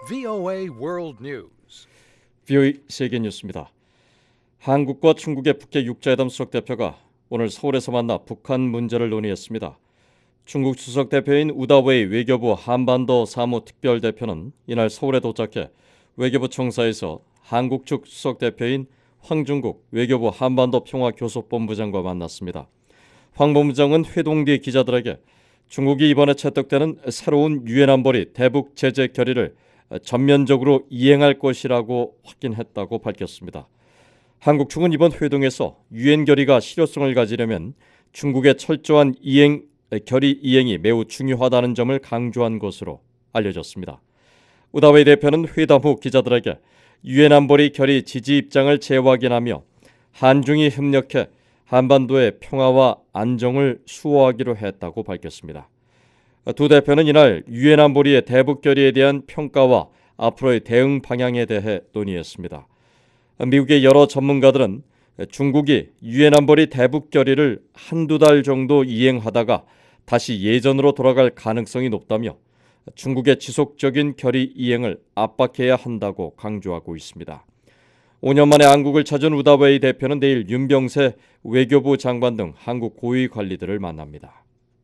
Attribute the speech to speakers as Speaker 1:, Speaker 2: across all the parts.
Speaker 1: VOA World News.
Speaker 2: VOA 세계 뉴스입니다. 한국과 중국의 북핵 육자회담 수석 대표가 오늘 서울에서 만나 북한 문제를 논의했습니다. 중국 수석 대표인 우다웨이 외교부 한반도 사무 특별 대표는 이날 서울에 도착해 외교부 청사에서 한국 측 수석 대표인 황중국 외교부 한반도 평화교섭본부장과 만났습니다. 황 본부장은 회동 뒤 기자들에게 중국이 이번에 채택되는 새로운 유엔 안보리 대북 제재 결의를 전면적으로 이행할 것이라고 확인했다고 밝혔습니다. 한국 측은 이번 회동에서 유엔 결의가 실효성을 가지려면 중국의 철저한 결의 이행이 매우 중요하다는 점을 강조한 것으로 알려졌습니다. 우다웨이 대표는 회담 후 기자들에게 유엔 안보리 결의 지지 입장을 재확인하며 한중이 협력해 한반도의 평화와 안정을 수호하기로 했다고 밝혔습니다. 두 대표는 이날 유엔 안보리의 대북 결의에 대한 평가와 앞으로의 대응 방향에 대해 논의했습니다. 미국의 여러 전문가들은 중국이 유엔 안보리 대북 결의를 한두 달 정도 이행하다가 다시 예전으로 돌아갈 가능성이 높다며 중국의 지속적인 결의 이행을 압박해야 한다고 강조하고 있습니다. 5년 만에 한국을 찾은 우다웨이 대표는 내일 윤병세 외교부 장관 등 한국 고위 관리들을 만납니다.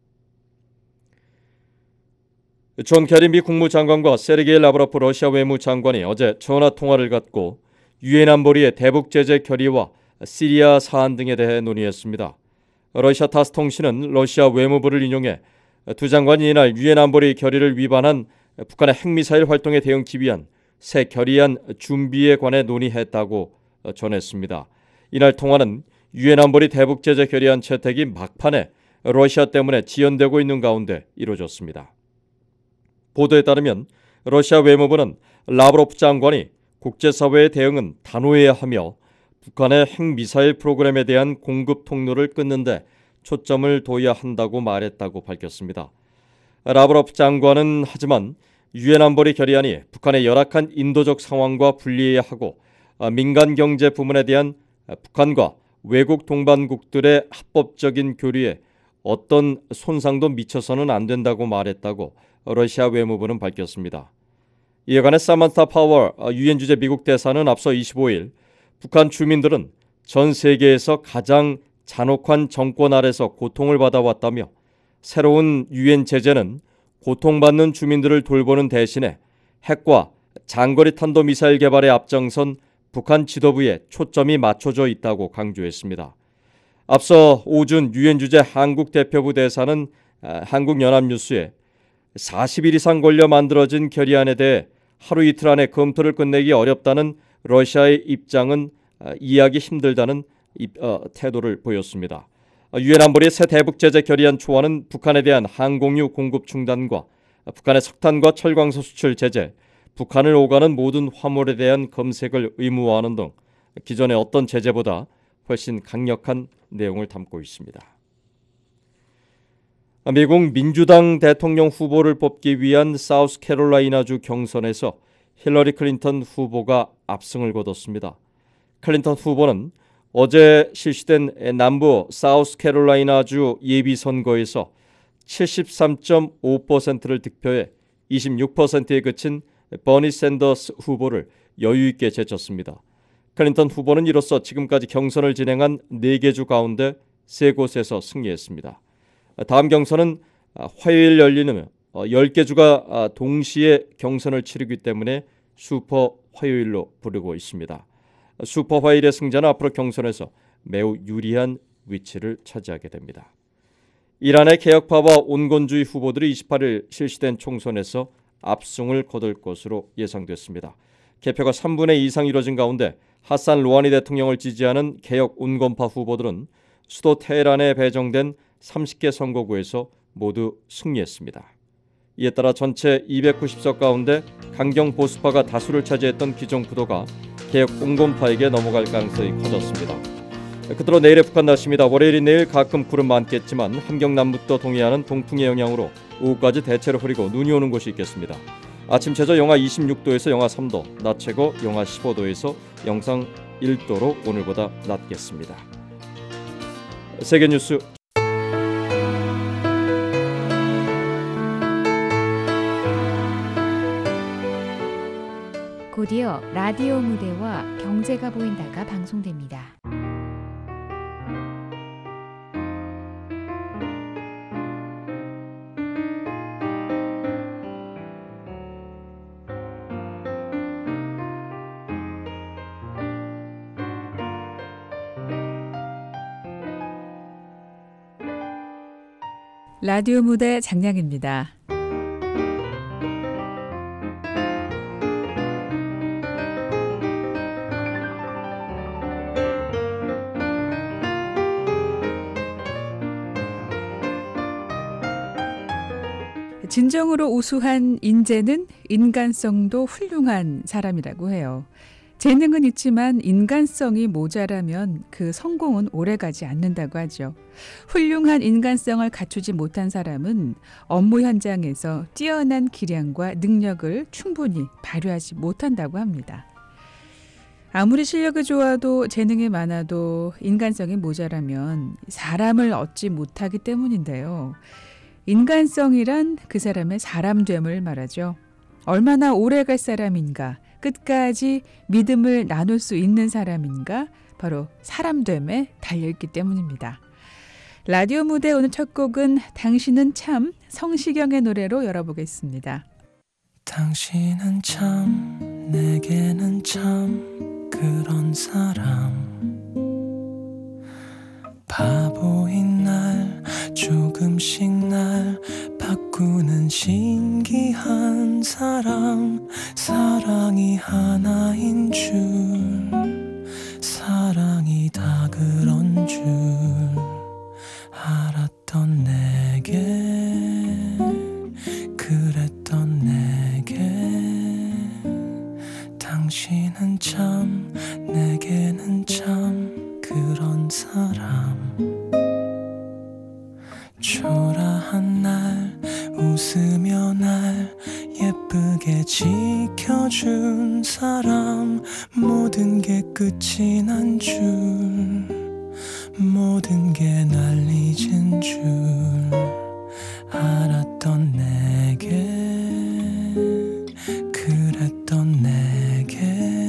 Speaker 2: 존 케리 미 국무장관과 세르게이 라브로프 러시아 외무장관이 어제 전화 통화를 갖고 유엔 안보리의 대북 제재 결의와 시리아 사안 등에 대해 논의했습니다. 러시아 타스 통신은 러시아 외무부를 인용해 두 장관이 이날 유엔 안보리 결의를 위반한 북한의 핵미사일 활동에 대응하기 위한 새 결의안 준비에 관해 논의했다고 전했습니다. 이날 통화는 유엔 안보리 대북 제재 결의안 채택이 막판에 러시아 때문에 지연되고 있는 가운데 이루어졌습니다. 보도에 따르면 러시아 외무부는 라브로프 장관이 국제사회의 대응은 단호해야 하며 북한의 핵미사일 프로그램에 대한 공급 통로를 끊는데 초점을 둬야 한다고 말했다고 밝혔습니다. 라브로프 장관은 하지만 유엔 안보리 결의안이 북한의 열악한 인도적 상황과 분리해야 하고 민간 경제 부문에 대한 북한과 외국 동반국들의 합법적인 교류에 어떤 손상도 미쳐서는 안 된다고 말했다고 러시아 외무부는 밝혔습니다. 이에 관해 사만타 파워 유엔 주재 미국 대사는 앞서 25일 북한 주민들은 전 세계에서 가장 잔혹한 정권 아래서 고통을 받아왔다며 새로운 유엔 제재는 고통받는 주민들을 돌보는 대신에 핵과 장거리 탄도미사일 개발에 앞장선 북한 지도부에 초점이 맞춰져 있다고 강조했습니다. 앞서 오준 유엔 주재 한국 대표부 대사는 한국연합뉴스에 40일 이상 걸려 만들어진 결의안에 대해 하루 이틀 안에 검토를 끝내기 어렵다는 러시아의 입장은 이해하기 힘들다는 태도를 보였습니다. 유엔 안보리 새 대북 제재 결의안 초안은 북한에 대한 항공유 공급 중단과 북한의 석탄과 철광석 수출 제재, 북한을 오가는 모든 화물에 대한 검색을 의무화하는 등 기존의 어떤 제재보다 훨씬 강력한 내용을 담고 있습니다. 미국 민주당 대통령 후보를 뽑기 위한 사우스캐롤라이나주 경선에서 힐러리 클린턴 후보가 압승을 거뒀습니다. 클린턴 후보는 어제 실시된 남부 사우스캐롤라이나주 예비선거에서 73.5%를 득표해 26%에 그친 버니 샌더스 후보를 여유 있게 제쳤습니다. 클린턴 후보는 이로써 지금까지 경선을 진행한 4개 주 가운데 3곳에서 승리했습니다. 다음 경선은 화요일 열리는 10개 주가 동시에 경선을 치르기 때문에 슈퍼 화요일로 부르고 있습니다. 슈퍼 화요일의 승자는 앞으로 경선에서 매우 유리한 위치를 차지하게 됩니다. 이란의 개혁파와 온건주의 후보들이 28일 실시된 총선에서 압승을 거둘 것으로 예상됐습니다. 개표가 3분의 2 이상 이뤄진 가운데 하산 로하니 대통령을 지지하는 개혁 온건파 후보들은 수도 테헤란에 배정된 30개 선거구에서 모두 승리했습니다. 이에 따라 전체 290석 가운데 강경 보수파가 다수를 차지했던 기존 구도가 개혁 온건파에게 넘어갈 가능성이 커졌습니다. 그대로 내일의 북한 날씨입니다. 월요일인 내일 가끔 구름 많겠지만 함경 남부터 동해안은 동풍의 영향으로 오후까지 대체로 흐리고 눈이 오는 곳이 있겠습니다. 아침 최저 영하 26도에서 영하 3도, 낮 최고 영하 15도에서 영상 1도로 오늘보다 낮겠습니다. 세계뉴스
Speaker 3: 곧이어 라디오 무대와 경제가 보인다가 방송됩니다.
Speaker 4: 라디오 무대 장량입니다. 진정으로 우수한 인재는 인간성도 훌륭한 사람이라고 해요. 재능은 있지만 인간성이 모자라면 그 성공은 오래가지 않는다고 하죠. 훌륭한 인간성을 갖추지 못한 사람은 업무 현장에서 뛰어난 기량과 능력을 충분히 발휘하지 못한다고 합니다. 아무리 실력이 좋아도 재능이 많아도 인간성이 모자라면 사람을 얻지 못하기 때문인데요. 인간성이란 그 사람의 사람됨을 말하죠. 얼마나 오래 갈 사람인가, 끝까지 믿음을 나눌 수 있는 사람인가, 바로 사람됨에 달려있기 때문입니다. 라디오 무대 오늘 첫 곡은 당신은 참 성시경의 노래로 열어보겠습니다.
Speaker 5: 당신은 참 내게는 참 그런 사람, 바보인 날 조금씩 날 바꾸는 신기한 사람, 사랑이 하나인 줄, 사랑이 다 그런 줄 알았던 내게, 그랬던 내게, 당신은 참 내게는 참 그런 사람, 초라한 날 웃으며 날 예쁘게 지켜준 사람, 모든 게 끝이 난 줄, 모든 게 날 잊은 줄 알았던 내게, 그랬던 내게,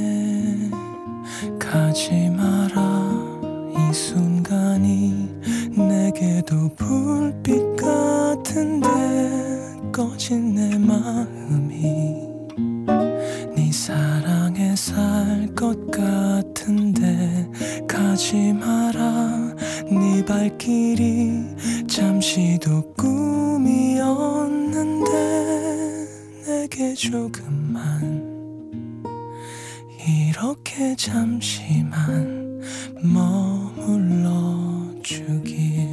Speaker 5: 가지 마라 이 순간이 내게도 불빛 같은데, 꺼진 내 마음이 네 사랑에 살 것 같은데, 가지 마라 네 발길이 잠시도 꿈이었는데, 내게 조금만 이렇게 잠시만 머물러 주길.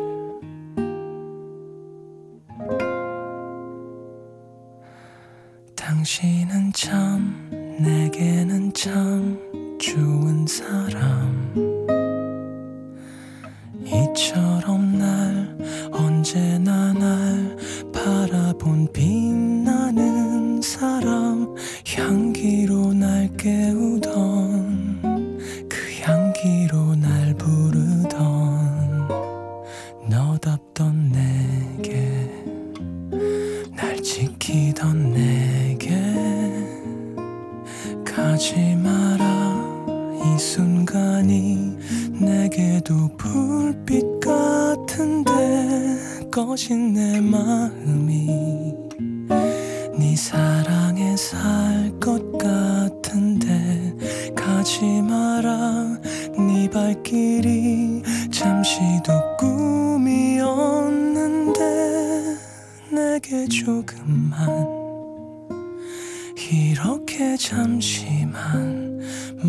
Speaker 5: 당신은 참 내게는 참 좋은 사람, 이처럼 날 언제나 날 바라본 빛나는 사람, 향기로 날 깨우던 그 향기로 날 부르던 너답던 내게, 날 지키던 내게, 가지 마라 이 순간이 내게도 불빛 같은데, 꺼진 내 마음이 네 사랑에 살 것 같은데, 가지 마라 네 발길이 잠시도 꿈이었는데, 내게 조금만 이렇게 잠시만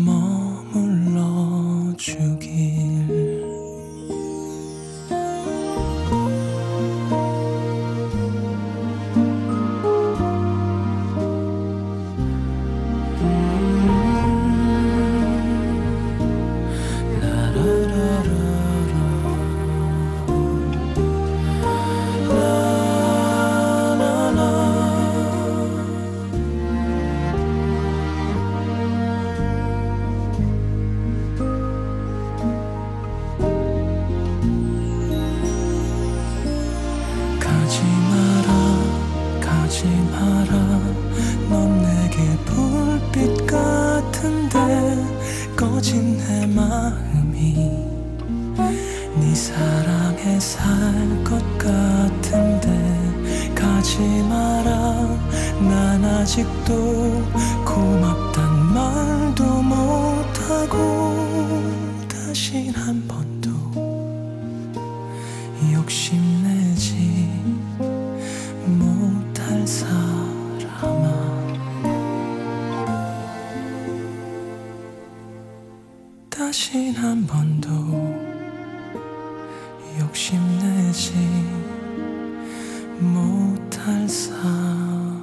Speaker 5: 머물러 주길. 사랑해 살 것 같은데 가지 마라. 난 아직도 고맙단 말도 못하고 다신 한 번도 욕심내지 못할 사람아. 다신 한 번도 욕심내지 못할 사람아.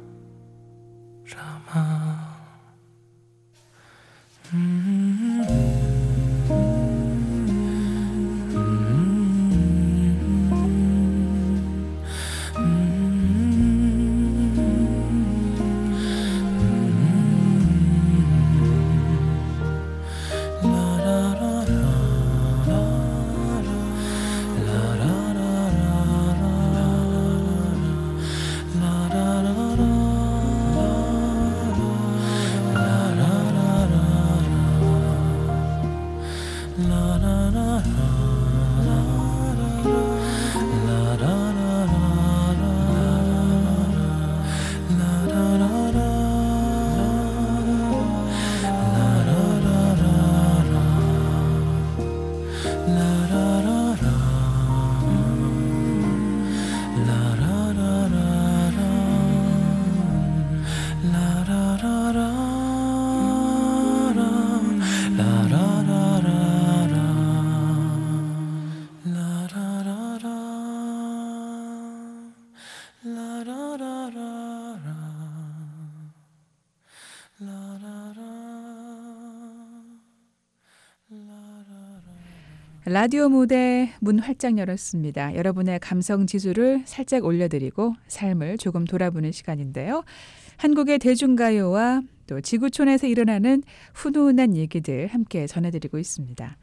Speaker 4: 라디오 무대 문 활짝 열었습니다. 여러분의 감성 지수를 살짝 올려드리고 삶을 조금 돌아보는 시간인데요. 한국의 대중가요와 또 지구촌에서 일어나는 훈훈한 얘기들 함께 전해드리고 있습니다.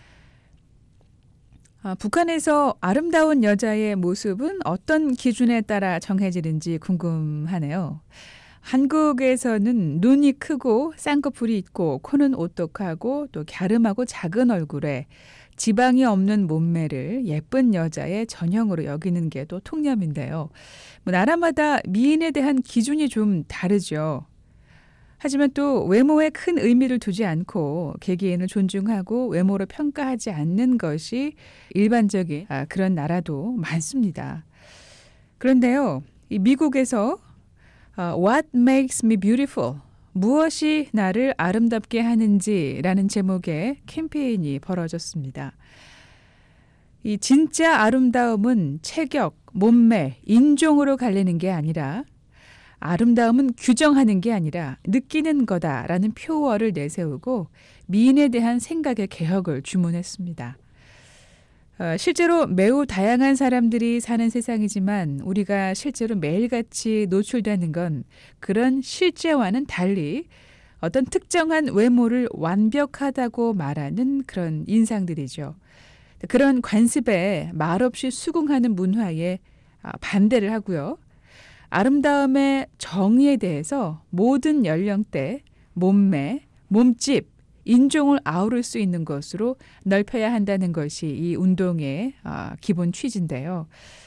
Speaker 4: 북한에서 아름다운 여자의 모습은 어떤 기준에 따라 정해지는지 궁금하네요. 한국에서는 눈이 크고 쌍꺼풀이 있고 코는 오똑하고 또 갸름하고 작은 얼굴에 지방이 없는 몸매를 예쁜 여자의 전형으로 여기는 게 또 통념인데요. 나라마다 미인에 대한 기준이 좀 다르죠. 하지만 또 외모에 큰 의미를 두지 않고 개개인을 존중하고 외모로 평가하지 않는 것이 일반적인 그런 나라도 많습니다. 그런데요, 이 미국에서 What makes me beautiful? 무엇이 나를 아름답게 하는지라는 제목의 캠페인이 벌어졌습니다. 이 진짜 아름다움은 체격, 몸매, 인종으로 갈리는 게 아니라 아름다움은 규정하는 게 아니라 느끼는 거다라는 표어를 내세우고 미인에 대한 생각의 개혁을 주문했습니다. 실제로 매우 다양한 사람들이 사는 세상이지만 우리가 실제로 매일같이 노출되는 건 그런 실제와는 달리 어떤 특정한 외모를 완벽하다고 말하는 그런 인상들이죠. 그런 관습에 말없이 수긍하는 문화에 반대를 하고요. 아름다움의 정의에 대해서 모든 연령대, 몸매, 몸집, 인종을 아우를 수 있는 것으로 넓혀야 한다는 것이 이 운동의 기본 취지인데요.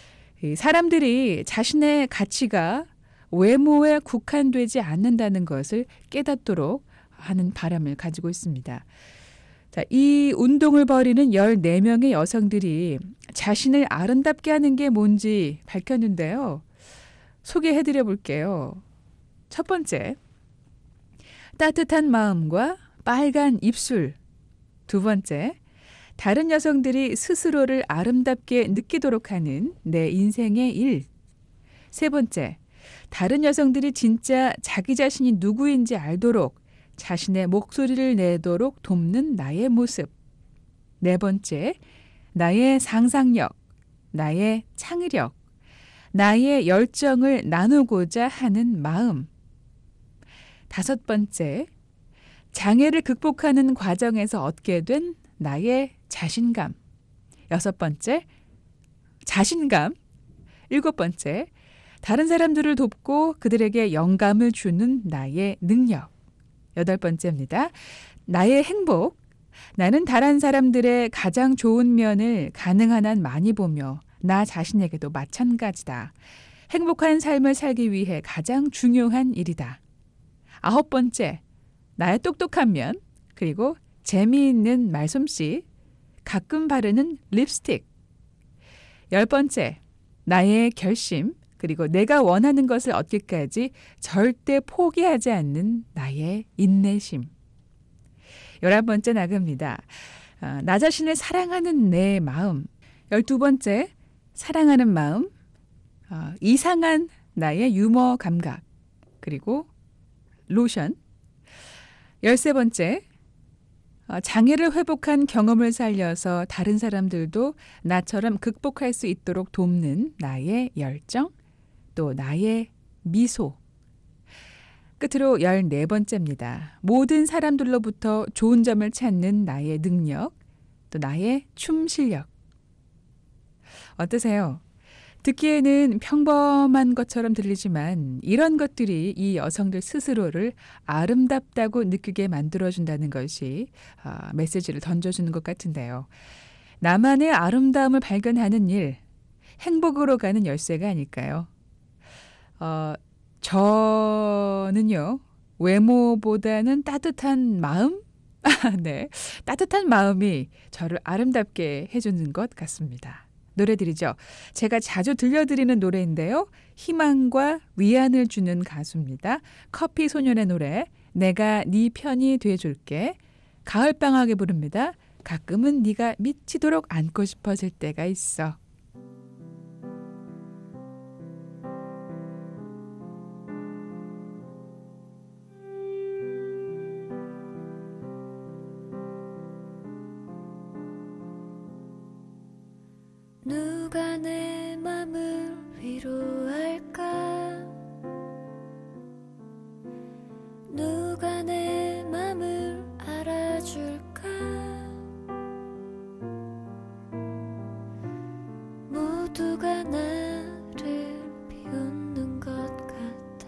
Speaker 4: 사람들이 자신의 가치가 외모에 국한되지 않는다는 것을 깨닫도록 하는 바람을 가지고 있습니다. 자, 이 운동을 벌이는 14명의 여성들이 자신을 아름답게 하는 게 뭔지 밝혔는데요. 소개해드려 볼게요. 첫 번째, 따뜻한 마음과 빨간 입술. 두 번째, 다른 여성들이 스스로를 아름답게 느끼도록 하는 내 인생의 일. 세 번째, 다른 여성들이 진짜 자기 자신이 누구인지 알도록 자신의 목소리를 내도록 돕는 나의 모습. 네 번째, 나의 상상력, 나의 창의력, 나의 열정을 나누고자 하는 마음. 다섯 번째, 장애를 극복하는 과정에서 얻게 된 나의 자신감. 여섯 번째, 자신감. 일곱 번째, 다른 사람들을 돕고 그들에게 영감을 주는 나의 능력. 여덟 번째입니다. 나의 행복. 나는 다른 사람들의 가장 좋은 면을 가능한 한 많이 보며 나 자신에게도 마찬가지다. 행복한 삶을 살기 위해 가장 중요한 일이다. 9번째, 나의 똑똑한 면, 그리고 재미있는 말솜씨, 가끔 바르는 립스틱. 10번째, 나의 결심, 그리고 내가 원하는 것을 얻기까지 절대 포기하지 않는 나의 인내심. 11번째 나그입니다. 나 자신을 사랑하는 내 마음. 12번째, 사랑하는 마음. 이상한 나의 유머 감각. 그리고 로션. 13번째, 장애를 회복한 경험을 살려서 다른 사람들도 나처럼 극복할 수 있도록 돕는 나의 열정, 또 나의 미소. 끝으로 14번째입니다. 모든 사람들로부터 좋은 점을 찾는 나의 능력, 또 나의 춤 실력. 어떠세요? 듣기에는 평범한 것처럼 들리지만 이런 것들이 이 여성들 스스로를 아름답다고 느끼게 만들어준다는 것이 메시지를 던져주는 것 같은데요. 나만의 아름다움을 발견하는 일, 행복으로 가는 열쇠가 아닐까요? 저는요, 외모보다는 따뜻한 마음? 네, 따뜻한 마음이 저를 아름답게 해주는 것 같습니다. 노래 드리죠. 제가 자주 들려드리는 노래인데요. 희망과 위안을 주는 가수입니다. 커피 소년의 노래, 내가 네 편이 돼줄게. 가을방학에 부릅니다. 가끔은 네가 미치도록 안고 싶어질 때가 있어.
Speaker 6: 누가 내 맘을 위로할까? 누가 내 맘을 알아줄까? 모두가 나를 비웃는 것 같아.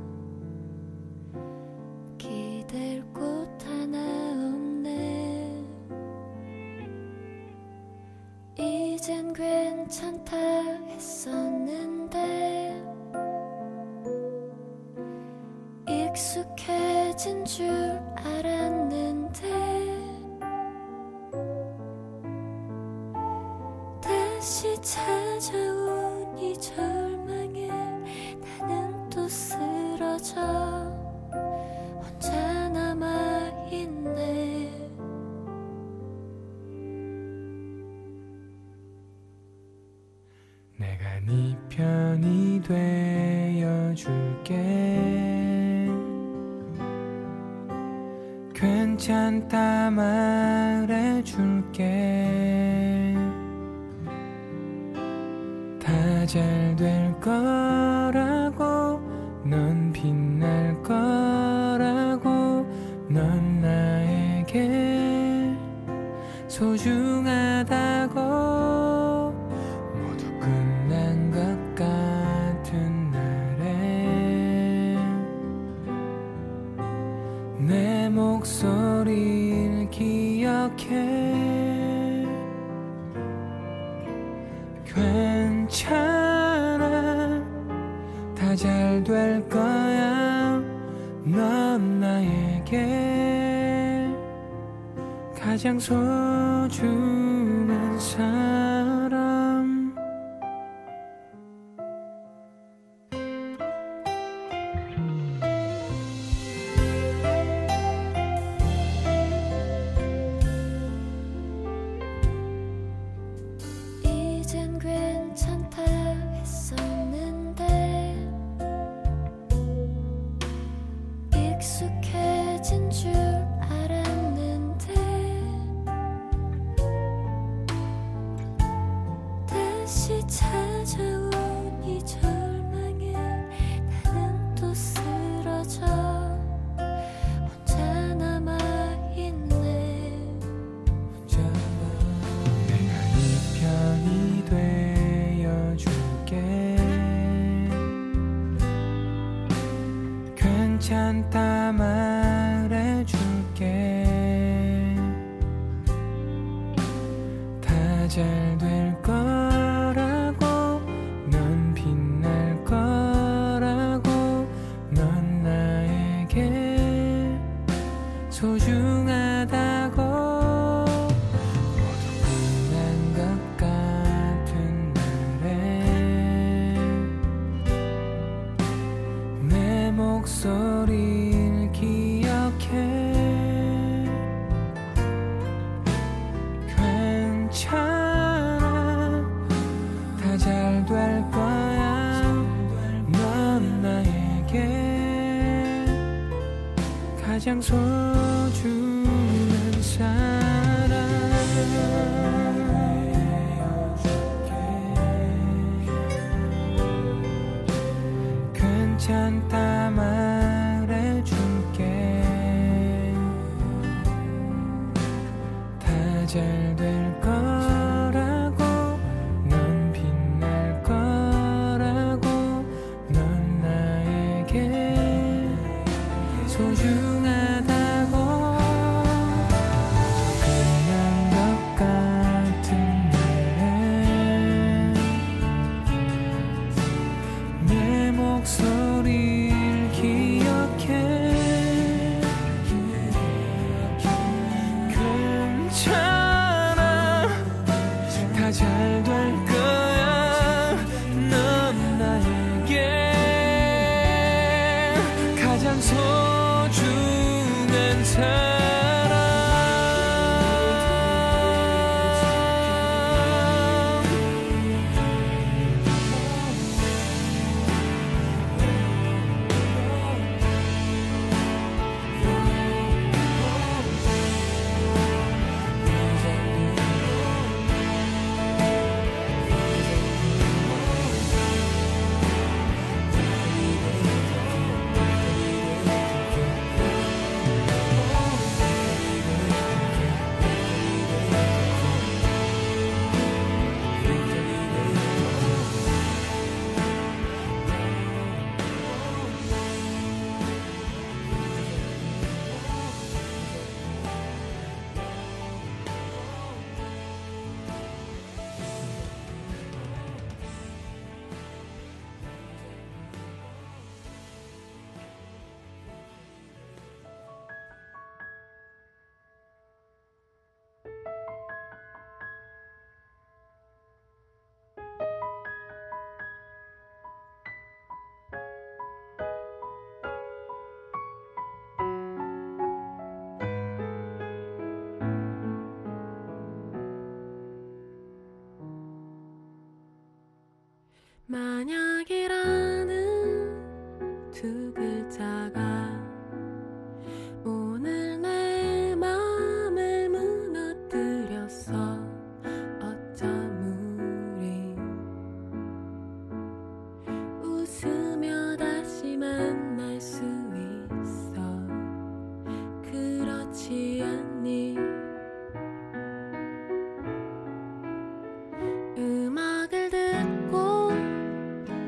Speaker 6: 기댈 곳 하나 없네. 이젠 괜찮다 했었는데 익숙해진 줄 알았는데 다시 찾아온 이 절망에 나는 또 쓰러져 혼자 남아있네.
Speaker 5: 내가 네 편이 되어줄게. 괜찮다 말해줄게. 다 잘 될 거라고, 넌 빛날 거라고, 넌 나에게 소중하다고. 모두 끝난 것 같은 날에 내 목소리를 기억해. 괜찮아, 다 잘 될 거야. 넌 나에게 가장 소중한 사람.
Speaker 6: 이젠 괜찮다 했었는데 익숙해진 줄 알았는데 다시 찾아온 이 절망에 나는 또 쓰러져 혼자 남아있네.
Speaker 5: 내가 네 편이 되어줄게. 괜찮다 말해줄게. 가장 소중한 사람 괜찮다 말해줄게 다 잘 될 거라고 넌 빛날 거라고 넌 나에게 소중하다고 끝난 것 같은데 내 목소리를 기억해 괜찮아 다 잘 될 거야 넌 나에게 가장 소중한 사람 만약이라는 두 글자가 오늘 내 맘을 무너뜨렸어 어쩜 우리 웃으며 다시 만날 수 있어 그렇지 않니 음악을 듣고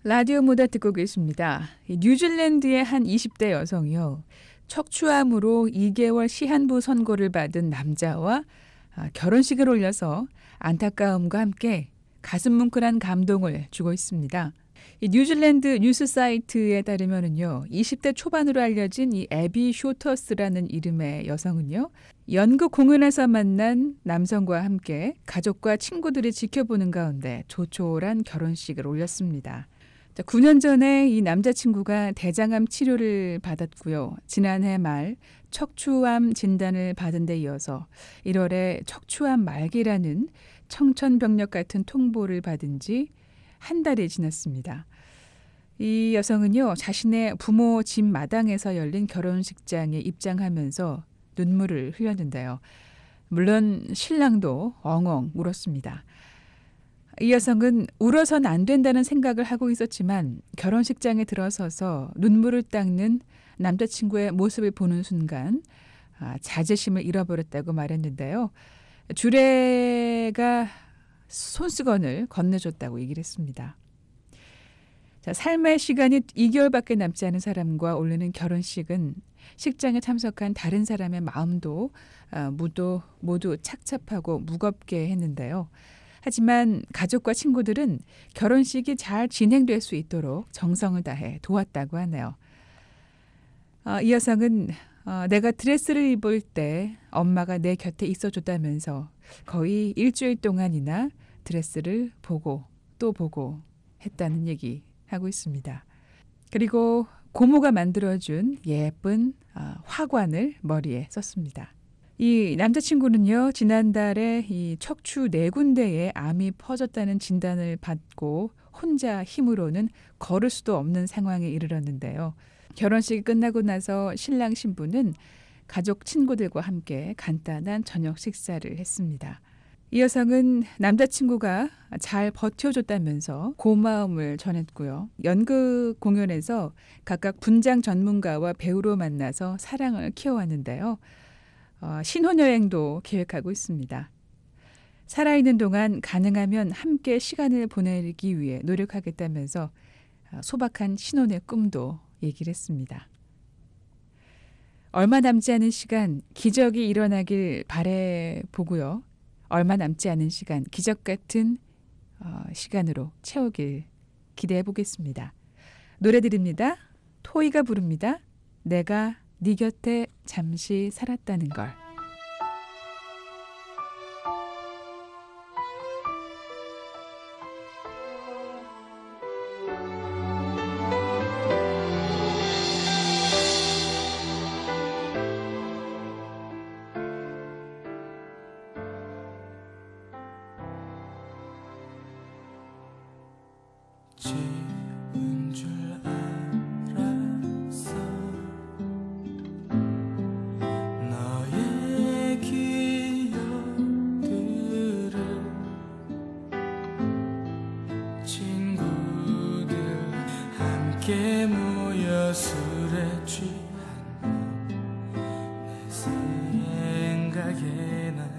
Speaker 4: 라디오 모다 듣고 계십니다. 뉴질랜드의 한 20대 여성이요. 척추암으로 2개월 시한부 선고를 받은 남자와 결혼식을 올려서 안타까움과 함께 가슴 뭉클한 감동을 주고 있습니다. 이 뉴질랜드 뉴스 사이트에 따르면은요, 20대 초반으로 알려진 이 애비 쇼터스라는 이름의 여성은요, 연극 공연에서 만난 남성과 함께 가족과 친구들이 지켜보는 가운데 조촐한 결혼식을 올렸습니다. 9년 전에 이 남자친구가 대장암 치료를 받았고요. 지난해 말 척추암 진단을 받은 데 이어서 1월에 척추암 말기라는 청천벽력 같은 통보를 받은 지 한 달이 지났습니다. 이 여성은요, 자신의 부모 집 마당에서 열린 결혼식장에 입장하면서 눈물을 흘렸는데요. 물론 신랑도 엉엉 울었습니다. 이 여성은 울어선 안 된다는 생각을 하고 있었지만 결혼식장에 들어서서 눈물을 닦는 남자친구의 모습을 보는 순간 자제심을 잃어버렸다고 말했는데요. 주례가 손수건을 건네줬다고 얘기를 했습니다. 자, 삶의 시간이 2개월밖에 남지 않은 사람과 올리는 결혼식은 식장에 참석한 다른 사람의 마음도 모두 착잡하고 무겁게 했는데요. 하지만 가족과 친구들은 결혼식이 잘 진행될 수 있도록 정성을 다해 도왔다고 하네요. 이 여성은 내가 드레스를 입을 때 엄마가 내 곁에 있어줬다면서 거의 일주일 동안이나 드레스를 보고 또 보고 했다는 얘기하고 있습니다. 그리고 고모가 만들어준 예쁜 화관을 머리에 썼습니다. 이 남자친구는요, 지난달에 이 척추 4군데에 암이 퍼졌다는 진단을 받고 혼자 힘으로는 걸을 수도 없는 상황에 이르렀는데요. 결혼식이 끝나고 나서 신랑 신부는 가족 친구들과 함께 간단한 저녁 식사를 했습니다. 이 여성은 남자친구가 잘 버텨줬다면서 고마움을 전했고요. 연극 공연에서 각각 분장 전문가와 배우로 만나서 사랑을 키워왔는데요. 신혼여행도 계획하고 있습니다. 살아있는 동안 가능하면 함께 시간을 보내기 위해 노력하겠다면서 소박한 신혼의 꿈도 얘기를 했습니다. 얼마 남지 않은 시간 기적이 일어나길 바라보고요. 얼마 남지 않은 시간 기적 같은 시간으로 채우길 기대해 보겠습니다. 노래 드립니다. 토이가 부릅니다. 내가 네 곁에 잠시 살았다는 걸.
Speaker 7: 지운 줄 알았어 너의 기억들을 친구들 함께 모여 술에 취한 내 생각에 난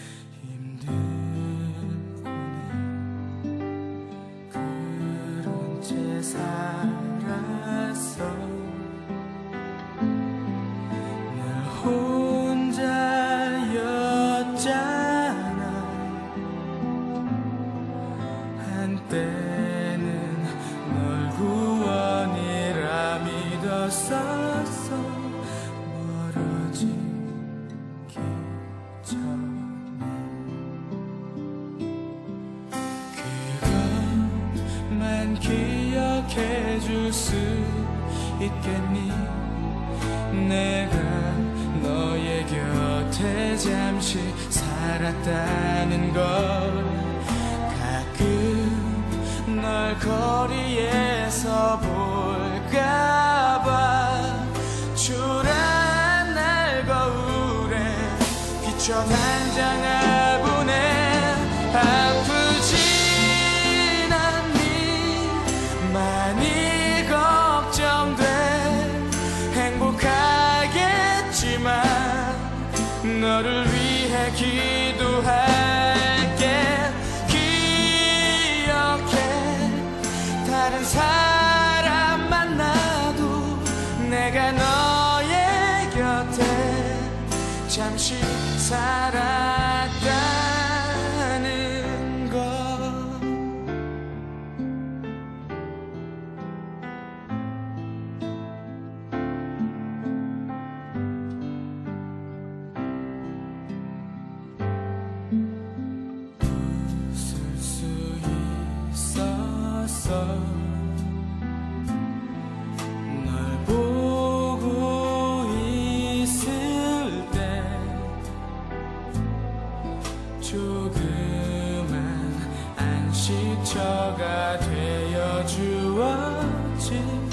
Speaker 7: 살았어 늘 혼자였잖아 한때는 널 구원이라 믿었었어 멀어지기 전에 그것만 기억해줄 수 있겠니 내가 너의 곁에 잠시 살았다는 걸 가끔 널 거리에서 볼까봐 초라한 날 거울에 비춰 단장하고네 아프진 않니 많이 걱정돼 행복하겠지만 너를 위해 기도할게 기억해 다른 사람 잠시 살았다는 것. 웃을 수 있었어. 널 보고 있을 때 조그만 안식처가 되어 주었지.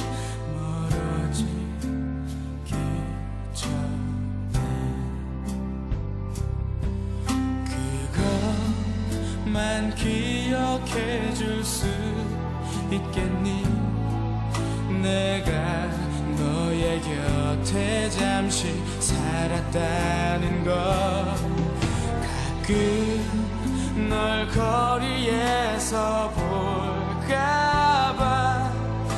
Speaker 7: 멀어지기 전에 그것만 기억해 줄 수 있겠니? 내가 너의 곁에 잠시 살았다는 것. 가끔 널 거리에서 볼까봐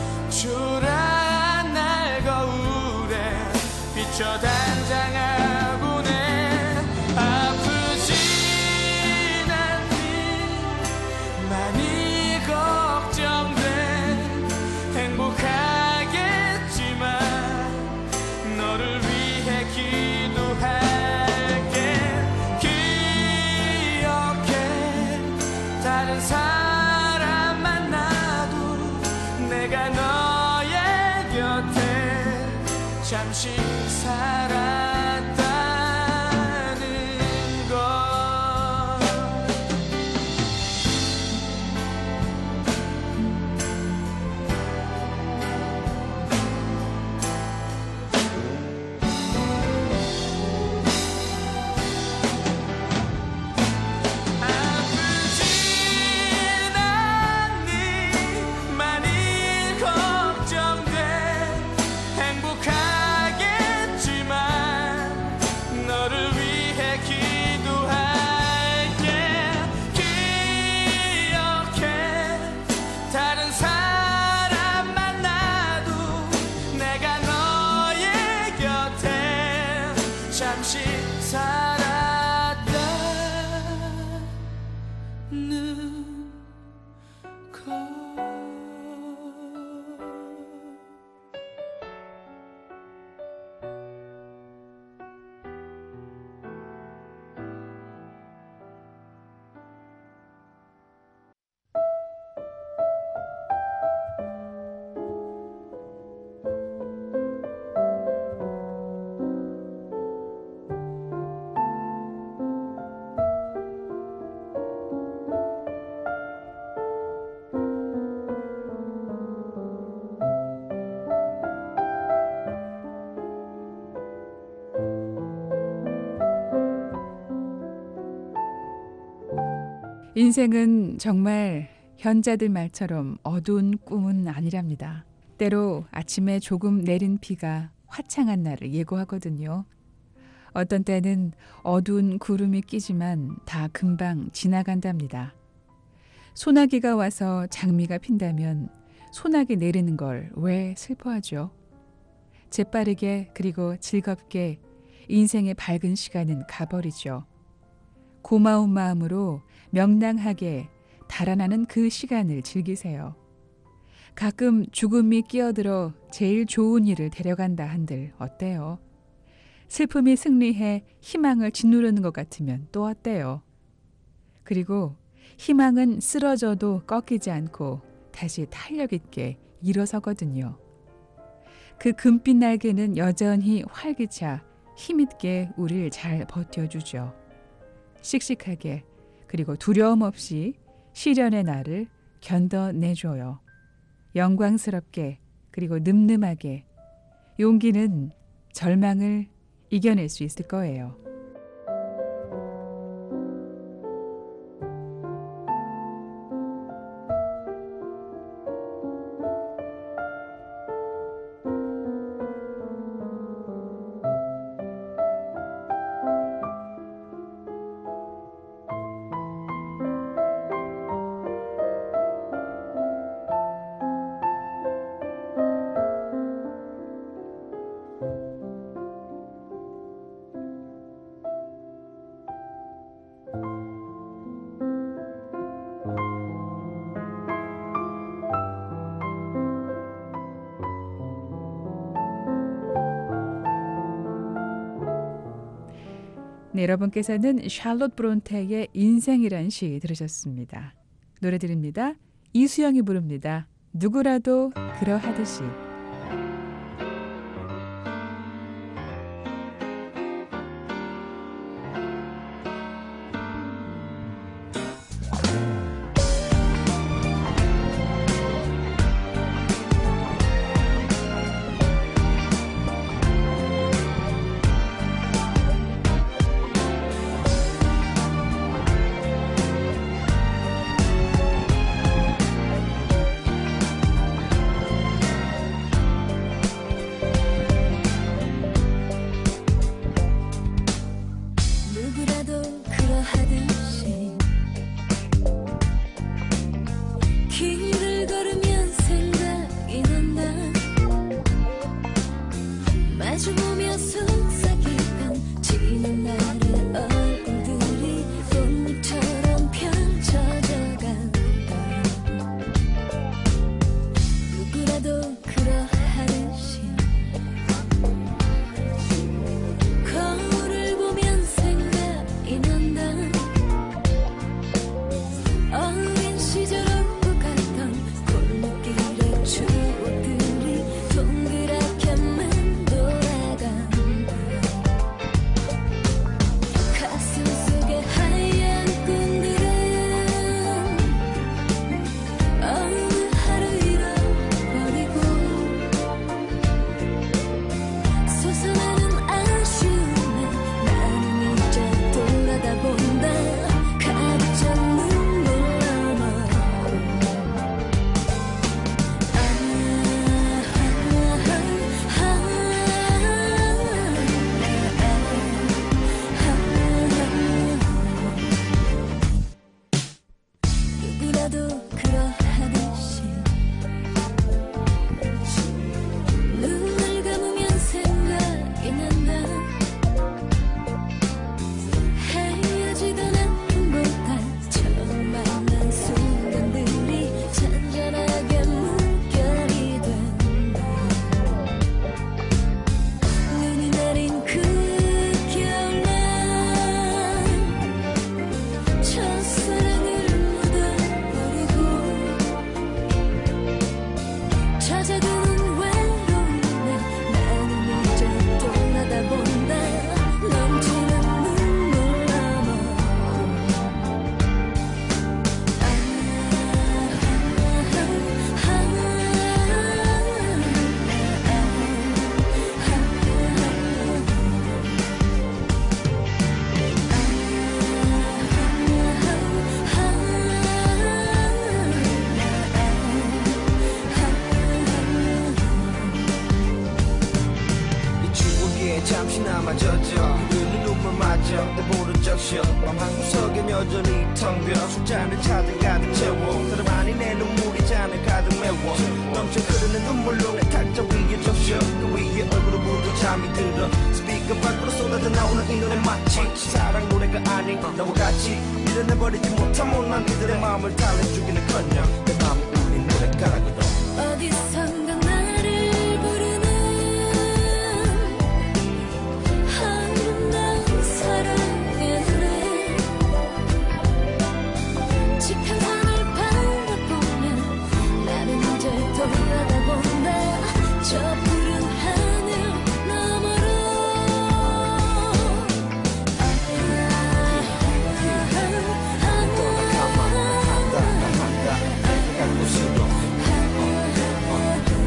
Speaker 7: 초라한 날 거울에 비춰 단장하고네. 아프진 않니? 많이 걱정돼. 행복하겠지만 너를 위해 기도할게. 기억해, 다른 사람 만나도 내가 너의 곁에 잠시 살았다는 것. 아프진 않니? 많이 걱정돼. 행복하겠지만 너를 위해 기도할게. 기억해, 다른 사람 만나도 내가 너의 곁에 잠시 살았다는 것.
Speaker 4: 인생은 정말 현자들 말처럼 어두운 꿈은 아니랍니다. 때로 아침에 조금 내린 비가 화창한 날을 예고하거든요. 어떤 때는 어두운 구름이 끼지만 다 금방 지나간답니다. 소나기가 와서 장미가 핀다면 소나기 내리는 걸 왜 슬퍼하죠? 재빠르게 그리고 즐겁게 인생의 밝은 시간은 가버리죠. 고마운 마음으로 명랑하게 달아나는 그 시간을 즐기세요. 가끔 죽음이 끼어들어 제일 좋은 일을 데려간다 한들 어때요? 슬픔이 승리해 희망을 짓누르는 것 같으면 또 어때요? 그리고 희망은 쓰러져도 꺾이지 않고 다시 탄력 있게 일어서거든요. 그 금빛 날개는 여전히 활기차 힘있게 우릴 잘 버텨주죠. 씩씩하게 그리고 두려움 없이 시련의 날을 견뎌내줘요. 영광스럽게 그리고 늠름하게. 용기는 절망을 이겨낼 수 있을 거예요. 네, 여러분께서는 샬롯 브론테의 인생이란 시 들으셨습니다. 노래 드립니다. 이수영이 부릅니다. 누구라도 그러하듯이.
Speaker 6: 누구라도 그러하듯이 길을 걸으면 생각이 난다. 마주보며 속삭이던 지는 날의 얼굴들이 꿈처럼 펼쳐져 간다. 누구라도 그러하듯이 거울을 보면 생각이 난다. 어린 시절 울고 갔던 골목길의 추억들이 동그랗게만 돌아간다. 가슴 속의 하얀 꿈들은 어느 하루 잃어버리고 솟아나는 아쉬움에 나는 이제 돌아다본다. 가득 찬 눈물 남아. 누구라도 그러하듯이 눈을 감으면 생각이 난다. 헤어지던 아픔보다 처음 만난 순간들이 잔잔하게 물결이 된다. 눈이 내린 그 겨울날 첫사랑을 묻어버리고 찾아드는 외로움에 나는 이제 돌아다본다. 넘치는 눈물 남아.
Speaker 7: 이 추억에 잠시나마 젖어 흐르는 눈물 맞아 내 보는 적셔 맘 한구석에 여전히 텅 비어 술잔을 차들 가득 채워 다름 아닌 내 눈물이 잔을 가득 메워 넘쳐 흐르는 눈물로 내 탁자 위에 적셔 그 위에 얼굴을 묻어 잠이 들어 스피커 밖으로 쏟아져 나오는 이 노래 마치 사랑 노래가 아닌 너와 같이 밀어내버리지 못한 못난 이들의 마음을 달래주기는커녕 내 맘이 울린 노래가락으로
Speaker 6: 어디선가 나를 부르는 아름다운 사랑의 노래. 지평선을 바라보면 나는 이제 돌아다본다. 저 푸른 하늘 너머로.
Speaker 7: 한다 갖고 싶어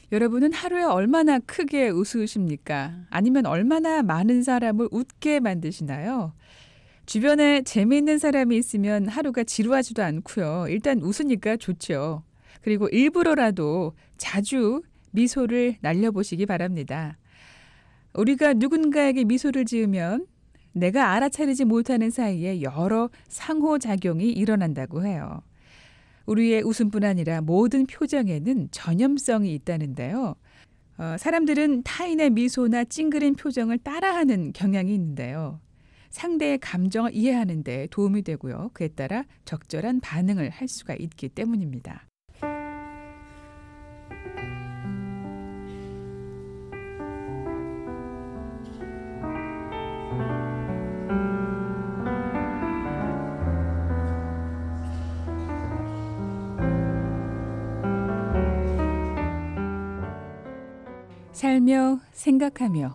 Speaker 4: 여러분은 하루에 얼마나 크게 웃으십니까? 아니면 얼마나 많은 사람을 웃게 만드시나요? 주변에 재미있는 사람이 있으면 하루가 지루하지도 않고요. 일단 웃으니까 좋죠. 그리고 일부러라도 자주 미소를 날려보시기 바랍니다. 우리가 누군가에게 미소를 지으면 내가 알아차리지 못하는 사이에 여러 상호작용이 일어난다고 해요. 우리의 웃음뿐 아니라 모든 표정에는 전염성이 있다는데요. 사람들은 타인의 미소나 찡그린 표정을 따라하는 경향이 있는데요. 상대의 감정을 이해하는 데 도움이 되고요. 그에 따라 적절한 반응을 할 수가 있기 때문입니다. 살며 생각하며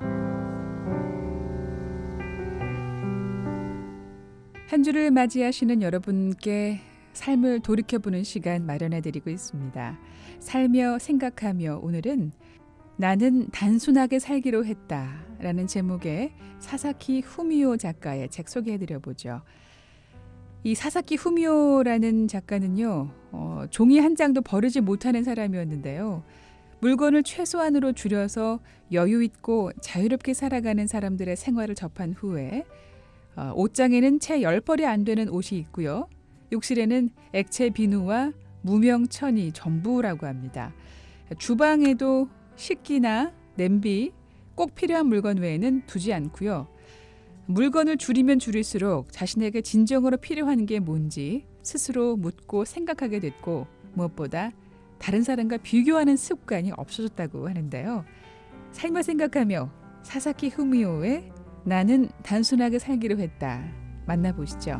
Speaker 4: 한 주를 맞이하시는 여러분께 삶을 돌이켜보는 시간 마련해드리고 있습니다. 살며 생각하며 오늘은 나는 단순하게 살기로 했다라는 제목의 사사키 후미오 작가의 책 소개해드려보죠. 이 사사키 후미오라는 작가는요. 종이 한 장도 버리지 못하는 사람이었는데요. 물건을 최소한으로 줄여서 여유 있고 자유롭게 살아가는 사람들의 생활을 접한 후에 옷장에는 채 10벌이 안 되는 옷이 있고요. 욕실에는 액체 비누와 무명천이 전부라고 합니다. 주방에도 식기나 냄비, 꼭 필요한 물건 외에는 두지 않고요. 물건을 줄이면 줄일수록 자신에게 진정으로 필요한 게 뭔지 스스로 묻고 생각하게 됐고 무엇보다 다른 사람과 비교하는 습관이 없어졌다고 하는데요. 삶을 생각하며 사사키 후미오의 나는 단순하게 살기로 했다. 만나보시죠.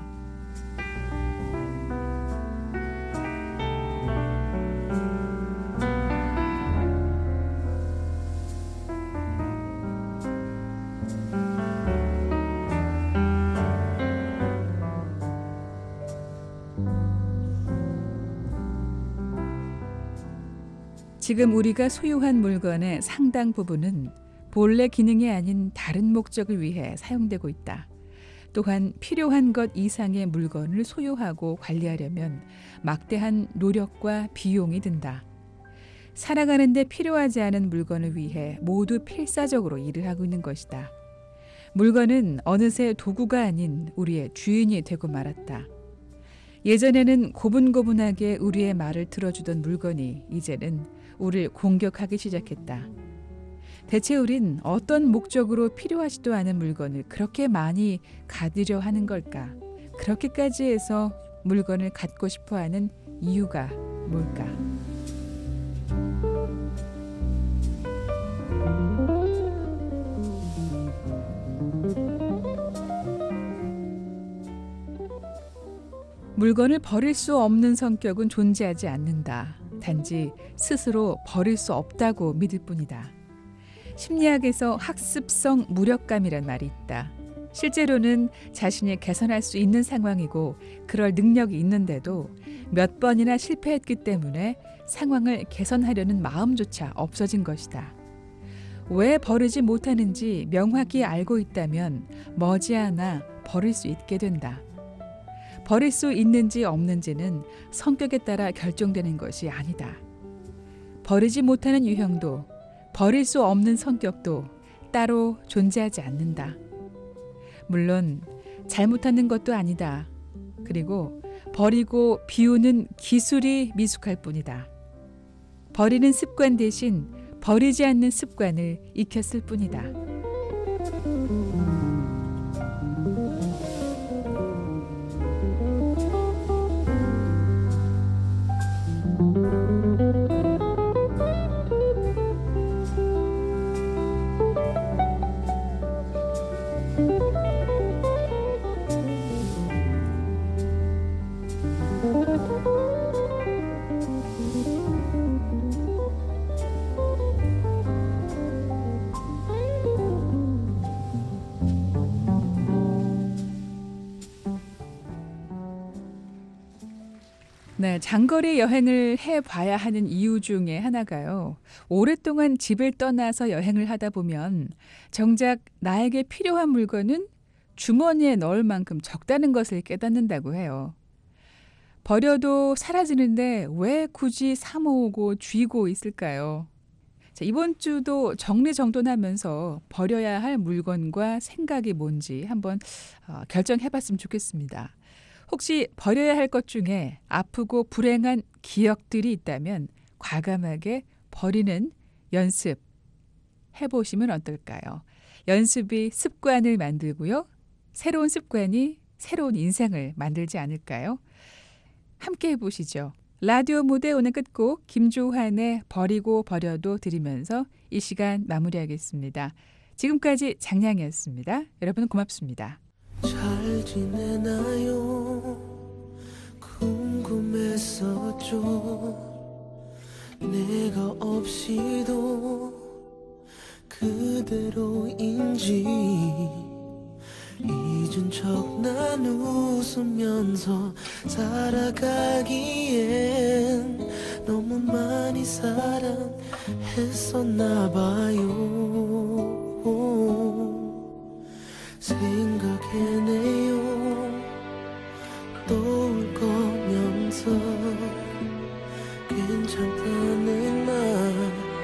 Speaker 4: 지금 우리가 소유한 물건의 상당 부분은 본래 기능이 아닌 다른 목적을 위해 사용되고 있다. 또한 필요한 것 이상의 물건을 소유하고 관리하려면 막대한 노력과 비용이 든다. 살아가는 데 필요하지 않은 물건을 위해 모두 필사적으로 일을 하고 있는 것이다. 물건은 어느새 도구가 아닌 우리의 주인이 되고 말았다. 예전에는 고분고분하게 우리의 말을 들어주던 물건이 이제는 우리를 공격하기 시작했다. 대체 우린 어떤 목적으로 필요하지도 않은 물건을 그렇게 많이 가지려 하는 걸까? 그렇게까지 해서 물건을 갖고 싶어 하는 이유가 뭘까? 물건을 버릴 수 없는 성격은 존재하지 않는다. 단지 스스로 버릴 수 없다고 믿을 뿐이다. 심리학에서 학습성 무력감이란 말이 있다. 실제로는 자신이 개선할 수 있는 상황이고 그럴 능력이 있는데도 몇 번이나 실패했기 때문에 상황을 개선하려는 마음조차 없어진 것이다. 왜 버리지 못하는지 명확히 알고 있다면 머지않아 버릴 수 있게 된다. 버릴 수 있는지 없는지는 성격에 따라 결정되는 것이 아니다. 버리지 못하는 유형도 버릴 수 없는 성격도 따로 존재하지 않는다. 물론 잘못하는 것도 아니다. 그리고 버리고 비우는 기술이 미숙할 뿐이다. 버리는 습관 대신 버리지 않는 습관을 익혔을 뿐이다. 네, 장거리 여행을 해봐야 하는 이유 중에 하나가요. 오랫동안 집을 떠나서 여행을 하다 보면 정작 나에게 필요한 물건은 주머니에 넣을 만큼 적다는 것을 깨닫는다고 해요. 버려도 사라지는데 왜 굳이 사 모으고 쥐고 있을까요? 자, 이번 주도 정리정돈하면서 버려야 할 물건과 생각이 뭔지 한번 결정해봤으면 좋겠습니다. 혹시 버려야 할 것 중에 아프고 불행한 기억들이 있다면 과감하게 버리는 연습 해보시면 어떨까요? 연습이 습관을 만들고요. 새로운 습관이 새로운 인생을 만들지 않을까요? 함께 해보시죠. 라디오 무대 오늘 끝곡 김조한의 버리고 버려도 들으면서 이 시간 마무리하겠습니다. 지금까지 장량이었습니다. 여러분 고맙습니다.
Speaker 5: 잘 지내나요? 궁금했었죠. 내가 없이도 그대로인지 잊은 척 난 웃으면서 살아가기엔 너무 많이 사랑했었나 봐요. 생각해내요. 또 울 거면서 괜찮다는 말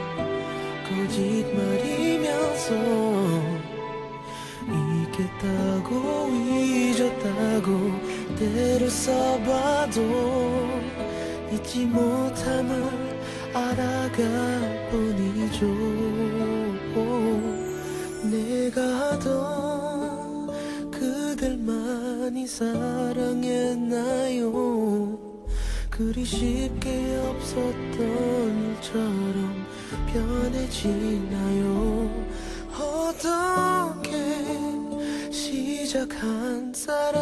Speaker 5: 거짓말이면서 잊겠다고 잊었다고 때를 써봐도 잊지 못함을 알아갈 뿐이죠. 내가 하던 그댈 많이 사랑했나요? 그리 쉽게 없었던 일처럼 변해지나요? 어떻게 시작한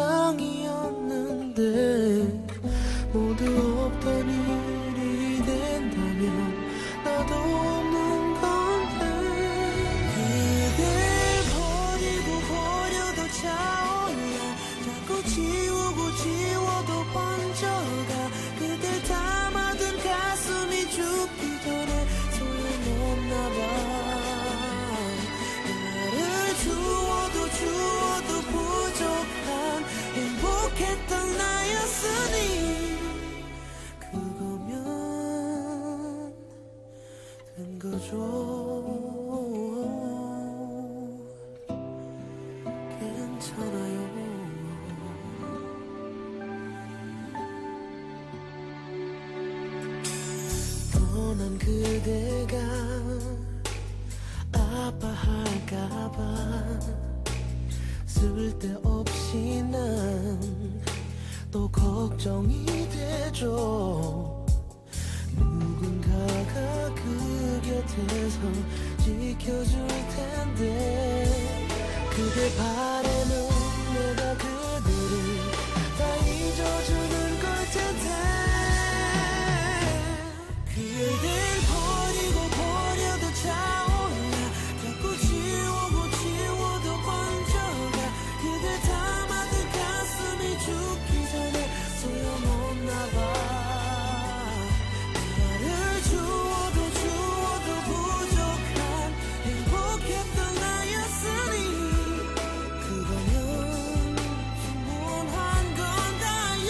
Speaker 5: 사랑이었는데 모두 없던 일이 된다면 나도 없는 건데 그댈 버리고 버려도 차올라 자꾸 지우고 지워도 번져가 그댈 담아둔 가슴이 죽기 전에 소용없나 봐. 주어도 부족한 행복했던 나였으니 그거면 된 거죠. 괜찮아요. 떠난 그대가 아파할까봐 쓸데없이 난 또 걱정이 되죠. 누군가가 그 곁에서 지켜줄 텐데 그대 바라는 내가 그대를 다 잊어주는 걸 텐데 그댈 버리고 버려도 차올라 자꾸 지우고 지워도 번져가 그댈 담아둔 가슴이 죽기 전에 소용없나 봐. 나를 주어도 부족한 행복했던 나였으니 그거면 충분한 건가요?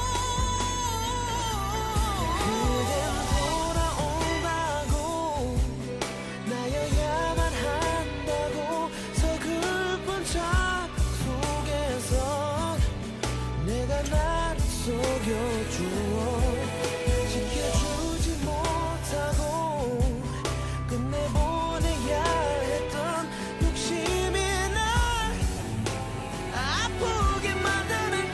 Speaker 5: 그댄 돌아온다고 나여야만 한다고 서글픈 자극 속에서 내가 나를 속여주어 지켜주지 못하고 끝내보내야 했던 욕심이 날 아프게 만드는 걸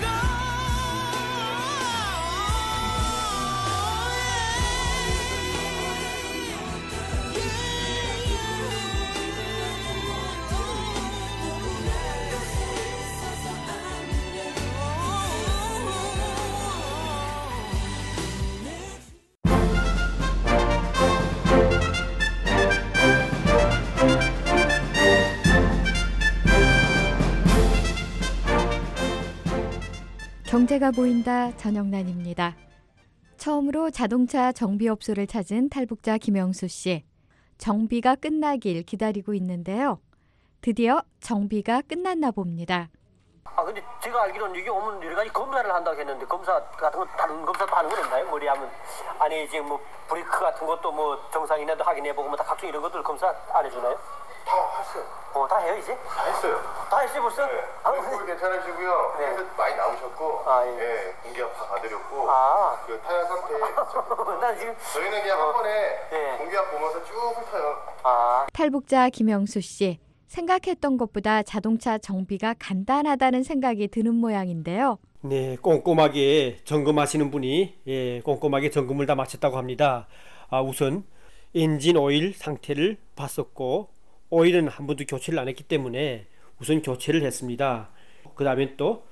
Speaker 3: 경제가 보인다 전영란입니다. 처음으로 자동차 정비업소를 찾은 탈북자 김영수 씨. 정비가 끝나길 기다리고 있는데요. 드디어 정비가 끝났나 봅니다.
Speaker 8: 근데 제가 알기로는 여기 오면 여러 가지 검사를 한다고 했는데 검사 같은 거 다른 검사도 하는 건 없나요? 머리 하면 안에 지금 뭐 브레이크 같은 것도 뭐 정상이냐도 확인해보고 뭐 다 각종 이런 것들 검사 안 해주나요?
Speaker 9: 다 했어요.
Speaker 8: 다 해요 이제?
Speaker 9: 다 했어요.
Speaker 8: 다 했어요 벌써?
Speaker 9: 네. 얼굴 괜찮으시고요.
Speaker 8: 네.
Speaker 9: 그래서 많이 나오셨고,
Speaker 8: 예.
Speaker 9: 예, 공기압 다 봐드렸고,
Speaker 8: 그
Speaker 9: 타이어 상태.
Speaker 8: 난 지금
Speaker 9: 저희는 그냥 한 번에
Speaker 8: 네.
Speaker 9: 공기압 보면서 쭉 훑어요.
Speaker 3: 탈북자 김영수 씨. 생각했던 것보다 자동차 정비가 간단하다는 생각이 드는 모양인데요.
Speaker 10: 네, 꼼꼼하게 점검하시는 분이 꼼꼼하게 점검을 다 마쳤다고 합니다. 우선 엔진 오일 상태를 봤었고 오일은 한 번도 교체를 안 했기 때문에 우선 교체를 했습니다. 그 다음에 또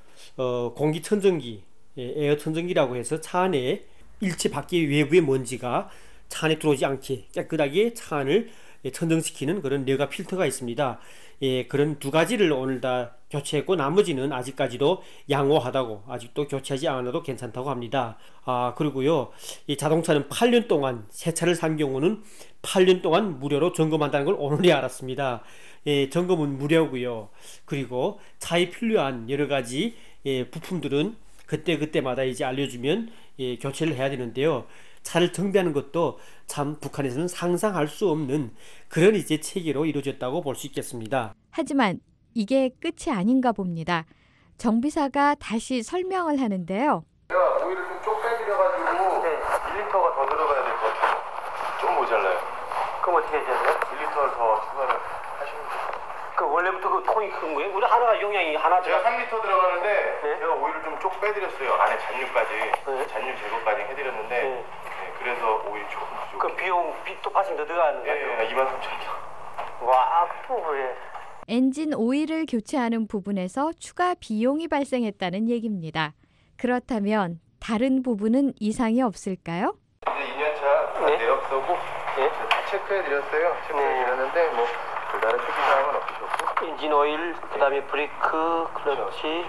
Speaker 10: 공기천정기, 에어천정기라고 해서 차 안에 일체 밖에 외부의 먼지가 차 안에 들어오지 않게 깨끗하게 차 안을 천정시키는 그런 내가 필터가 있습니다. 그런 두 가지를 오늘 다 교체했고 나머지는 아직까지도 양호하다고 아직도 교체하지 않아도 괜찮다고 합니다. 그리고요, 이 자동차는 8년 동안 새 차를 산 경우는 8년 동안 무료로 점검한다는 걸 오늘에 알았습니다. 점검은 무료고요. 그리고 차에 필요한 여러 가지 부품들은 그때마다 이제 알려주면 교체를 해야 되는데요. 차를 정비하는 것도 참 북한에서는 상상할 수 없는 그런 이제 체계로 이루어졌다고 볼 수 있겠습니다.
Speaker 3: 하지만 이게 끝이 아닌가 봅니다. 정비사가 다시 설명을 하는데요.
Speaker 9: 제가 오일을 좀 쪽 빼드려가지고 1리터가 더 들어가야 될 것 같아요. 좀 모자라요.
Speaker 8: 그럼 어떻게 해야 돼요?
Speaker 9: 1리터를 더 추가를 하시면 돼요.
Speaker 8: 그 원래부터 그 통이 큰 거예요? 우리 하나가 용량이 하나
Speaker 9: 제가 3리터 들어가는데
Speaker 8: 네?
Speaker 9: 제가 오일을 좀 쪽 빼드렸어요. 안에 잔유까지 잔유 제거까지 해드렸는데 그래서 오일 조금 부족해요.
Speaker 8: 그 비용 또 파싱 더 들어가는 거예요?
Speaker 9: 23,000원.
Speaker 8: 와, 그래.
Speaker 3: 엔진 오일을 교체하는 부분에서 추가 비용이 발생했다는 얘기입니다. 그렇다면 다른 부분은 이상이 없을까요?
Speaker 9: 이제 2년차 내역서고 다 체크해드렸어요. 체크해드렸는데 뭐 별다른 특이사항은 없으셨고
Speaker 8: 엔진 오일, 그다음에 브레이크, 클러치,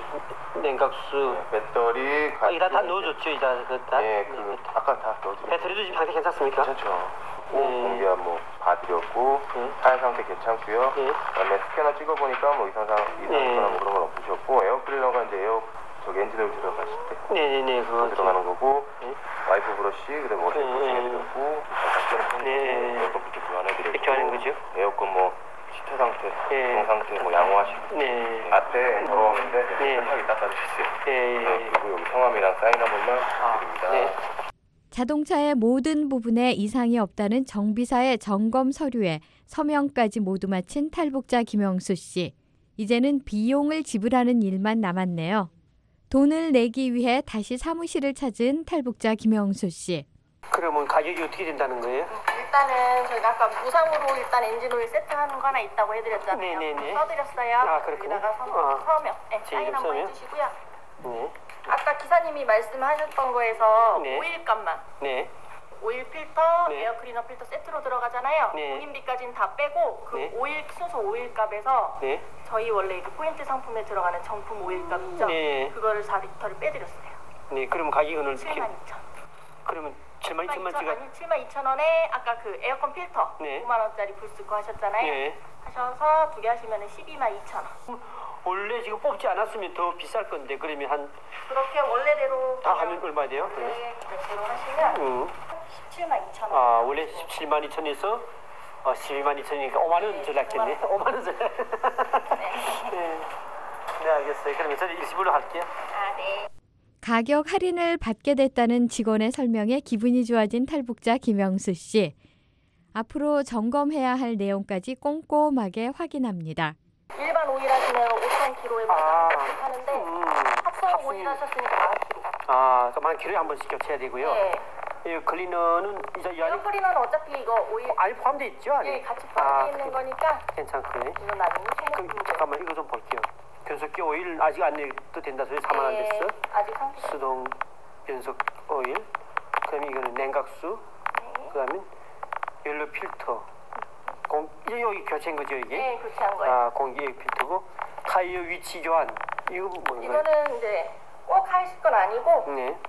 Speaker 8: 냉각수,
Speaker 9: 배터리,
Speaker 8: 이거 다 넣어줬죠, 이제 다.
Speaker 9: 아까 다 넣어드렸어요.
Speaker 8: 배터리도 지금 상태 괜찮습니까?
Speaker 9: 괜찮죠. 공기압 뭐 봐드렸고 타이어 상태 괜찮고요. 그다음에 스캐너 찍어보니까 뭐 이상거나 뭐 그런 건 없으셨고 에어클리너가 이제 저기 엔진오일 들어가실 때
Speaker 8: 그거
Speaker 9: 들어가는 거고 와이프 브러쉬 그다음에 워셔 부싱해드렸고 에어컨 부터 교환해드렸고
Speaker 8: 교환한 거죠?
Speaker 9: 에어컨 뭐 시트 상태, 동 상태 뭐 양호하시고 앞에 더러웠는데 세차하게 닦아주셨어요. 그리고 여기 성함이랑 사인 한 번만 드립니다.
Speaker 3: 자동차의 모든 부분에 이상이 없다는 정비사의 점검 서류에 서명까지 모두 마친 탈북자 김영수 씨. 이제는 비용을 지불하는 일만 남았네요. 돈을 내기 위해 다시 사무실을 찾은 탈북자 김영수 씨.
Speaker 8: 그러면 가격이 어떻게 된다는 거예요?
Speaker 11: 일단은 저희가 아까 무상으로 일단 엔진오일 세트하는 거 하나 있다고 해드렸잖아요.
Speaker 8: 네네네.
Speaker 11: 써드렸어요.
Speaker 8: 그렇군요.
Speaker 11: 여기다가 서명, 사인 한번
Speaker 8: 서명?
Speaker 11: 해주시고요.
Speaker 8: 네.
Speaker 11: 아까 기사님이 말씀하셨던 거에서
Speaker 8: 네.
Speaker 11: 오일값만
Speaker 8: 네.
Speaker 11: 오일 필터,
Speaker 8: 네.
Speaker 11: 에어클리너 필터 세트로 들어가잖아요.
Speaker 8: 네.
Speaker 11: 본인비까지는 다 빼고 그
Speaker 8: 네.
Speaker 11: 오일 순수 오일값에서
Speaker 8: 네.
Speaker 11: 저희 원래 그 포인트 상품에 들어가는 정품 오일값 있죠?
Speaker 8: 네.
Speaker 11: 그거를 4리터를 빼드렸어요.
Speaker 8: 네, 그럼 가격은 어떻게?
Speaker 11: 72,000원.
Speaker 8: 그러면 72,000만 지가
Speaker 11: 아니 72,000원에 아까 그 에어컨 필터
Speaker 8: 네.
Speaker 11: 5만 원짜리 불스 거 하셨잖아요.
Speaker 8: 네.
Speaker 11: 하셔서 두 개 하시면은 122,000원.
Speaker 8: 원래 지금 뽑지 않았으면 더 비쌀 건데 그러면 한
Speaker 11: 그렇게 원래대로
Speaker 8: 다 하면 얼마 돼요?
Speaker 11: 네, 그대로 하시면 172,000원.
Speaker 8: 원래 172,000에서 122,000이니까 5만 원 절약했네. 5만 원 절약. 네, 알겠어요. 그러면 저는 일시불로 할게요.
Speaker 11: 네.
Speaker 3: 가격 할인을 받게 됐다는 직원의 설명에 기분이 좋아진 탈북자 김영수 씨. 앞으로 점검해야 할 내용까지 꼼꼼하게 확인합니다.
Speaker 11: 일반 오일 하시면 5,000kg에 하는데 합성 오일 하셨으니까 10,000kg.
Speaker 8: 그럼 한 키로에 한 번씩 교체해야 되고요.
Speaker 11: 네.
Speaker 8: 이 클리너는 이제
Speaker 11: 에어클리너는 어차피 이거 오일
Speaker 8: 안에 포함돼 있죠? 안에?
Speaker 11: 네, 같이 포함되어 있는 거니까
Speaker 8: 괜찮고요.
Speaker 11: 이거 나중에
Speaker 8: 그럼 잠깐만 이거 좀 볼게요. 변속기 오일 아직 안 내도 된다 소리 4만 원 됐어.
Speaker 11: 아직 상태.
Speaker 8: 수동 변속 오일. 그다음에 이거는 냉각수. 그다음에 연료 필터. 이제 여기 교체한 거죠 이게?
Speaker 11: 네, 교체한 거예요.
Speaker 8: 공기 필터고 타이어 위치 교환. 이거 뭔가요?
Speaker 11: 이거는 이제 꼭 하실 건 아니고
Speaker 8: 네.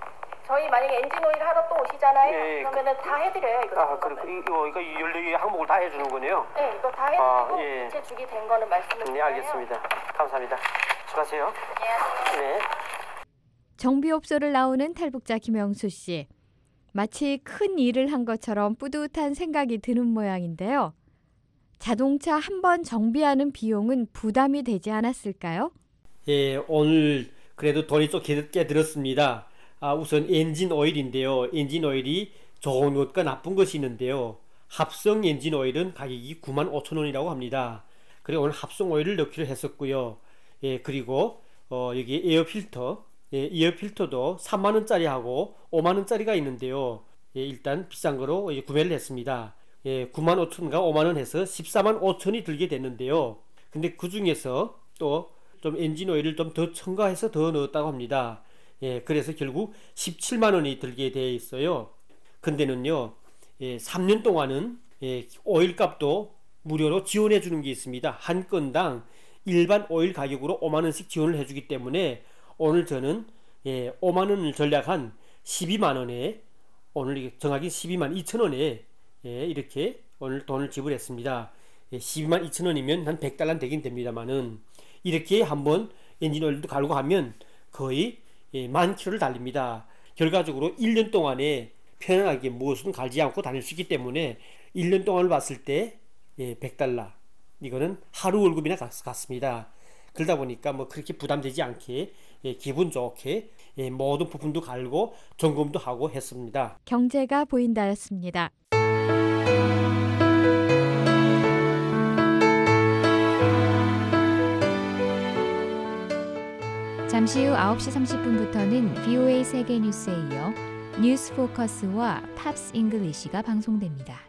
Speaker 11: 저희 만약에 엔진 오일 하러 또 오시잖아요.
Speaker 8: 예,
Speaker 11: 그러면은 다 해드려요. 이거.
Speaker 8: 아, 이거 14개 항목을 다 해주는 거네요.
Speaker 11: 네, 이거 다 해드리고
Speaker 8: 예.
Speaker 11: 이체 주기 된 거는 말씀을
Speaker 8: 네,
Speaker 11: 드려요.
Speaker 8: 알겠습니다. 감사합니다. 수고하세요. 네.
Speaker 3: 정비업소를 나오는 탈북자 김영수 씨. 마치 큰 일을 한 것처럼 뿌듯한 생각이 드는 모양인데요. 자동차 한 번 정비하는 비용은 부담이 되지 않았을까요?
Speaker 10: 예, 오늘 그래도 돈이 좀 꽤 들었습니다. 우선 엔진 오일인데요. 엔진 오일이 좋은 것과 나쁜 것이 있는데요. 합성 엔진 오일은 가격이 95,000원이라고 합니다. 그리고 오늘 합성 오일을 넣기로 했었고요. 예, 그리고 여기 에어필터, 에어필터도 3만원짜리하고 5만원짜리가 있는데요. 예, 일단 비싼 거로 구매를 했습니다. 예, 95,000원과 5만원 해서 145,000원이 들게 됐는데요. 근데 그 중에서 또 좀 엔진 오일을 좀 더 첨가해서 더 넣었다고 합니다. 예, 그래서 결국 17만원이 들게 되어 있어요. 근데는요, 3년 동안은 오일 값도 무료로 지원해 주는 게 있습니다. 한 건당 일반 오일 가격으로 5만원씩 지원을 해주기 때문에 오늘 저는 5만원을 전략한 12만원에 오늘 정확히 122,000원에 이렇게 오늘 돈을 지불했습니다. 122,000원이면 한 100달러 되긴 됩니다만은 이렇게 한번 엔진 오일도 갈고 하면 거의 10,000km를 달립니다. 결과적으로 1년 동안에 편안하게 무엇은 갈지 않고 다닐 수 있기 때문에 1년 동안을 봤을 때 100달러 이거는 하루 월급이나 같습니다. 그러다 보니까 뭐 그렇게 부담되지 않게 기분 좋게 모든 부품도 갈고 점검도 하고 했습니다.
Speaker 3: 경제가 보인다였습니다. 잠시 후 9시 30분부터는 VOA 세계 뉴스에 이어 뉴스 포커스와 팝스 잉글리시가 방송됩니다.